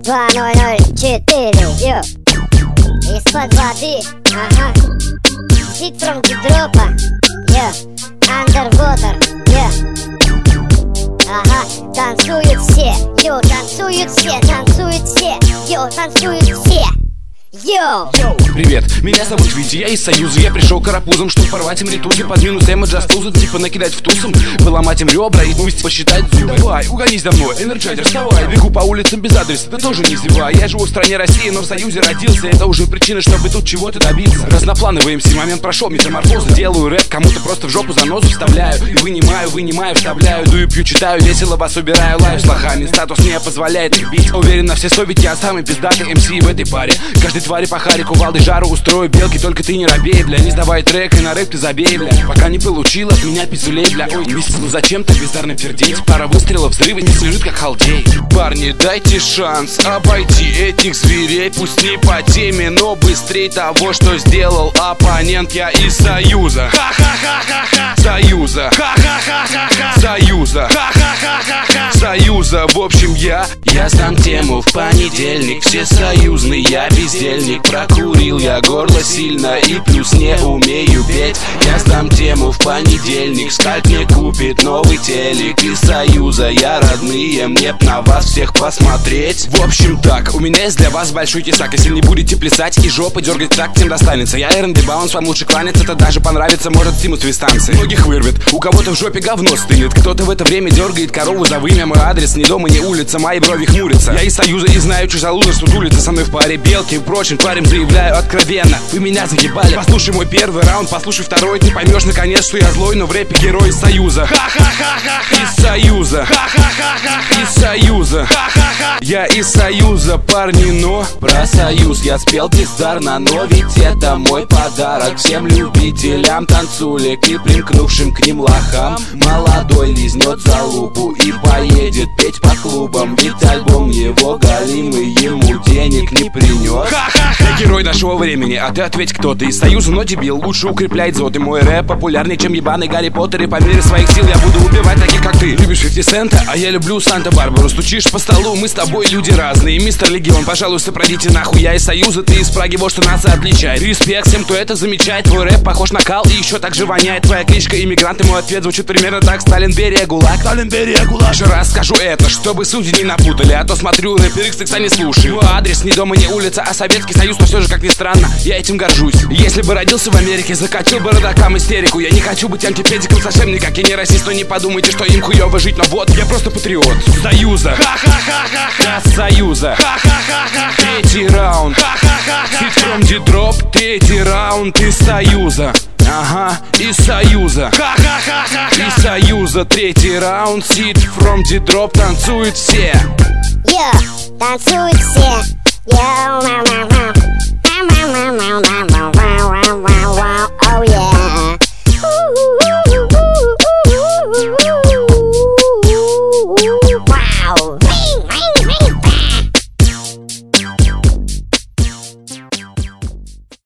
2004, yo. Из-под воды, ага. Hit from the dropа, yeah. Underwater, yeah. Ага, танцуют все, йо, танцуют все, танцуют все, йо, танцуют все. Йоу! Привет, меня зовут Витя, я из Союза. Я пришел карапузом, чтобы порвать им ритузы. Под минус эмо джастуза, типа накидать в тусом, поломать им ребра и пусть посчитать зубы. Давай, угонись за мной, энерджайзер, вставай. Бегу по улицам без адреса, ты тоже не зевай. Я живу в стране России, но в Союзе родился. Это уже причина, чтобы тут чего-то добиться. Разноплановый МС, момент прошел, метаморфозы. Делаю рэп, кому-то просто в жопу занозу вставляю. И вынимаю, вставляю. Дую, пью, читаю, весело вас убираю. Лайв с лохами, статус не позволяет их бить. Уверен на все совесть, я самый пиздатый МС в этой паре. Каждый твари по харику, валды жару устрою. Белки, только ты не робей, бля. Не сдавай трек и на рэп ты забей, бля. Пока не получил от меня пиздулей, бля. Ой, месяц, ну зачем так бездарно пердеть? Пара выстрелов, взрывы не слежит как халдей. Парни, дайте шанс обойти этих зверей. Пусть не по теме, но быстрей того, что сделал оппонент. Я из Союза. Союза. Союза. Союза. В общем, я сдам тему в понедельник. Все союзные, я бездельник. Прокурил я горло сильно и плюс не умею петь. Я сдам тему в понедельник. Скальп мне купит новый телек. Из Союза я родные, мне б на вас всех посмотреть. В общем так, у меня есть для вас большой тесак. Если не будете плясать и жопы дергать, так тем достанется. Я R&B Bounce, вам лучше кланяться, это даже понравится. Может стимус в станции. Многих вырвет, у кого-то в жопе говно стынет. Кто-то в это время дергает корову за вымя. Мой адрес не дома, не улица, мои брови хмурятся. Я из Союза и знаю, что за лузер сутулится со мной в паре белки. Впрочем, парень, заявляю откровенно, вы меня заебали. Послушай мой первый раунд, послушай второй. Ты поймешь наконец, что я злой, но в рэпе герой из Союза. Из Союза. Из Союза. Я из Союза, парни, но про Союз я спел бездарно. Но ведь это мой подарок всем любителям танцулек и примкнувшим к ним лохам. Молодой лизнет за лупу и поедет петь по клубам. Ведь альбом его галимый ему денег не принес. Я герой нашего времени, а ты ответь, кто ты. Из Союза, но дебил, лучше укрепляй дзот. И мой рэп популярнее, чем ебаный Гарри Поттер. И по мере своих сил я буду убивать таких, как ты. Любишь 50 Цента, а я люблю Санта-Барбару. Стучишь по столу, мы с тобой люди разные. Мистер Легион, пожалуйста, пройдите нахуй. Я из Союза, ты из Праги, вот что нас и отличает. Респект всем, кто это замечает. Твой рэп похож на кал и еще так же воняет. Твоя кличка иммигрант, и мой ответ звучит примерно так: Сталин, Берия, ГУЛАГ. Сталин, Берия, ГУЛАГ. Еще раз скажу это, чтобы судьи не напутали. А то смотрю, рэпер X, ты не слушай. Мой адрес не дома, не улица, а Советский Союз. Но все же, как ни странно, я этим горжусь. Если бы родился в Америке, закатил бы родакам истерику. Я не хочу быть антипедиком совсем никак. Я не расист, но не подумайте, что им хуёво жить. Но вот, я просто патриот Союза. Я с Союза. Третий раунд. Hit from the drop. Третий раунд из Союза. Ага, из Союза. Из Союза. Третий раунд. Hit from the drop. Танцуют все. Йо, танцуют все. Йо, мау-мау-мау. Мау-мау-мау-мау-мау.